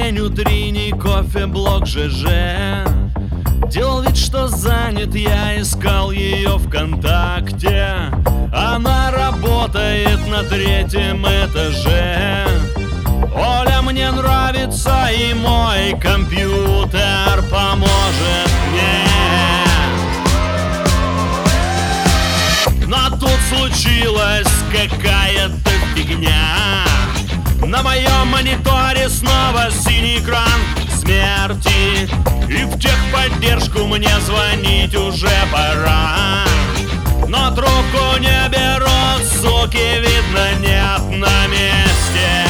день, утренний кофе-блок ЖЖ. Делал вид, что занят, я искал ее ВКонтакте. Она работает на 3-м этаже. Оля, мне нравится, и мой компьютер поможет мне. Но тут случилась какая-то фигня. На моем мониторе снова синий экран смерти. И в техподдержку мне звонить уже пора. Но трубку не берут, суки, видно, нет на месте.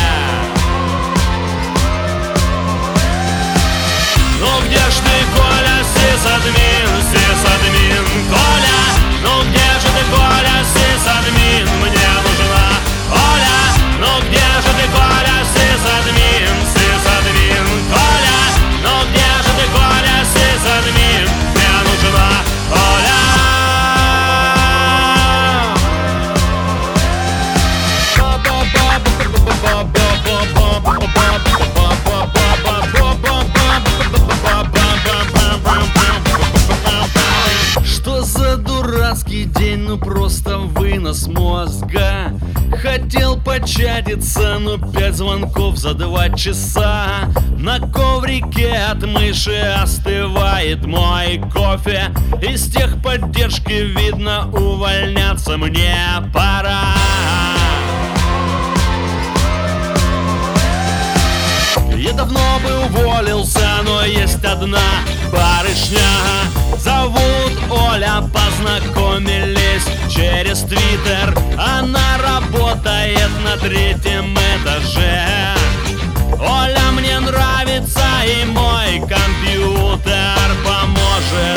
Ну где ж ты, Коля, сисадмин, сисадмин, Коля? Ну где же ты, Коля, сисадмин, мне нужна Оля? Ну где же ты, Коля, сисадмин, сисадмин, Коля? Ну где же ты, Коля, сисадмин, мне нужна Оля? Что за дурацкий день, ну просто вынос мозга. Хотел початиться, но 5 звонков за 2 часа. На коврике от мыши остывает мой кофе. Из техподдержки, видно, увольняться мне пора. Я давно бы уволился, но есть одна барышня. Зовут Оля, познакомились через Твиттер. Она работает на 3-м этаже. Оля, мне нравится, и мой компьютер поможет